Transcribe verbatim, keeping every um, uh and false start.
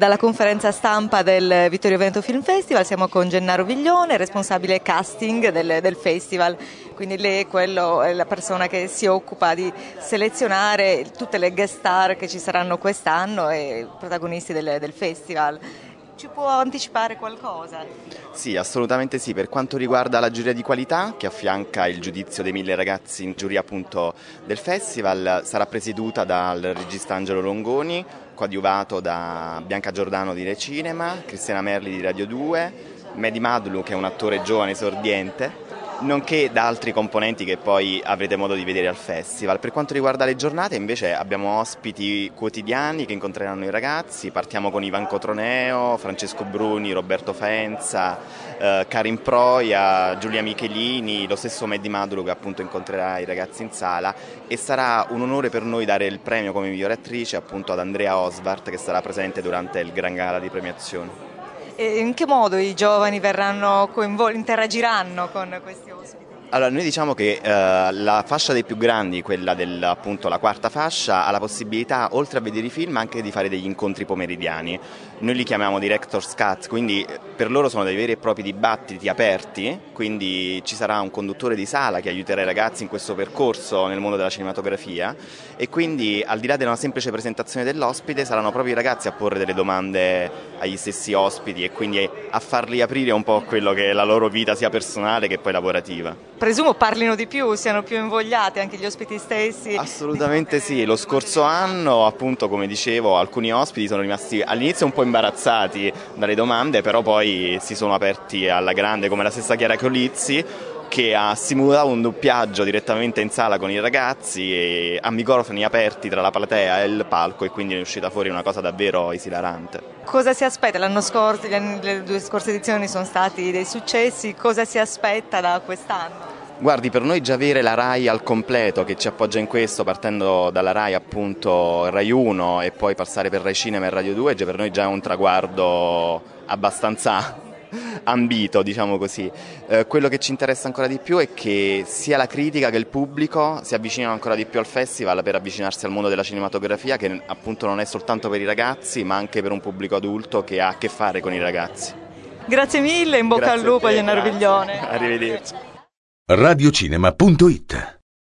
dalla conferenza stampa del Vittorio Veneto Film Festival. Siamo con Gennaro Viglione, responsabile casting del, del festival. Quindi lei è, quello, è la persona che si occupa di selezionare tutte le guest star che ci saranno quest'anno e protagonisti del, del festival. Ci può anticipare qualcosa? Sì, assolutamente sì. Per quanto riguarda la giuria di qualità, che affianca il giudizio dei mille ragazzi in giuria appunto del festival, sarà presieduta dal regista Angelo Longoni, coadiuvato da Bianca Giordano di Re Cinema, Cristiana Merli di Radio due, Mehdi Madlu, che è un attore giovane esordiente, nonché da altri componenti che poi avrete modo di vedere al festival. Per quanto riguarda le giornate invece abbiamo ospiti quotidiani che incontreranno i ragazzi. Partiamo con Ivan Cotroneo, Francesco Bruni, Roberto Faenza, eh, Karin Proia, Giulia Michelini, lo stesso Mehdi Madlu che appunto incontrerà i ragazzi in sala, e sarà un onore per noi dare il premio come migliore attrice appunto ad Andrea Osvart, che sarà presente durante il Gran Gala di premiazione. E in che modo i giovani verranno coinvolti, interagiranno con questi ospiti? Allora, noi diciamo che eh, la fascia dei più grandi, quella del appunto la quarta fascia, ha la possibilità, oltre a vedere i film, anche di fare degli incontri pomeridiani. Noi li chiamiamo Director's Cut, quindi per loro sono dei veri e propri dibattiti aperti, quindi ci sarà un conduttore di sala che aiuterà i ragazzi in questo percorso nel mondo della cinematografia, e quindi al di là della semplice presentazione dell'ospite saranno proprio i ragazzi a porre delle domande agli stessi ospiti e quindi a farli aprire un po' quello che è la loro vita sia personale che poi lavorativa. Presumo parlino di più, siano più invogliati anche gli ospiti stessi. Assolutamente sì, lo scorso anno appunto, come dicevo, alcuni ospiti sono rimasti all'inizio un po' imbarazzati dalle domande, però poi si sono aperti alla grande, come la stessa Chiara Chiolizzi, che ha simulato un doppiaggio direttamente in sala con i ragazzi e a microfoni aperti tra la platea e il palco, e quindi è uscita fuori una cosa davvero esilarante. Cosa si aspetta? L'anno scorso, le due scorse edizioni sono stati dei successi, cosa si aspetta da quest'anno? Guardi, per noi già avere la RAI al completo che ci appoggia in questo, partendo dalla RAI appunto RAI uno e poi passare per RAI Cinema e Radio due, già per noi già è un traguardo abbastanza ambito, diciamo così. Eh, quello che ci interessa ancora di più è che sia la critica che il pubblico si avvicinino ancora di più al festival per avvicinarsi al mondo della cinematografia, che appunto non è soltanto per i ragazzi ma anche per un pubblico adulto che ha a che fare con i ragazzi. Grazie mille, in bocca Grazie al lupo a te, Gennaro Viglione. Arrivederci. radiocinema punto it